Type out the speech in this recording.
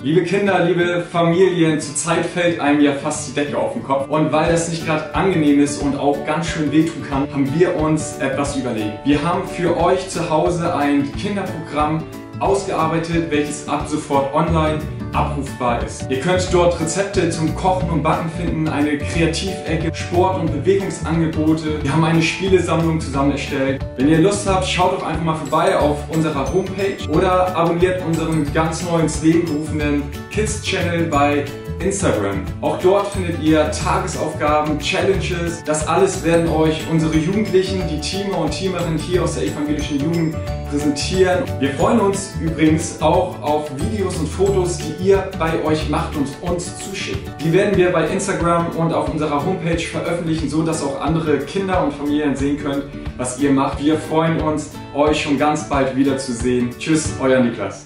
Liebe Kinder, liebe Familien, zurzeit fällt einem ja fast die Decke auf den Kopf. Und weil das nicht gerade angenehm ist und auch ganz schön wehtun kann, haben wir uns etwas überlegt. Wir haben für euch zu Hause ein Kinderprogramm ausgearbeitet, welches ab sofort online abrufbar ist. Ihr könnt dort Rezepte zum Kochen und Backen finden, eine Kreativecke, Sport- und Bewegungsangebote. Wir haben eine Spielesammlung zusammen erstellt. Wenn ihr Lust habt, schaut doch einfach mal vorbei auf unserer Homepage oder abonniert unseren ganz neu ins Leben gerufenen Kids-Channel bei Instagram. Auch dort findet ihr Tagesaufgaben, Challenges. Das alles werden euch unsere Jugendlichen, die Teamer und Teamerinnen hier aus der evangelischen Jugend präsentieren. Wir freuen uns übrigens auch auf Videos und Fotos, die ihr bei euch macht und uns zuschickt. Die werden wir bei Instagram und auf unserer Homepage veröffentlichen, so dass auch andere Kinder und Familien sehen können, was ihr macht. Wir freuen uns, euch schon ganz bald wiederzusehen. Tschüss, euer Niklas.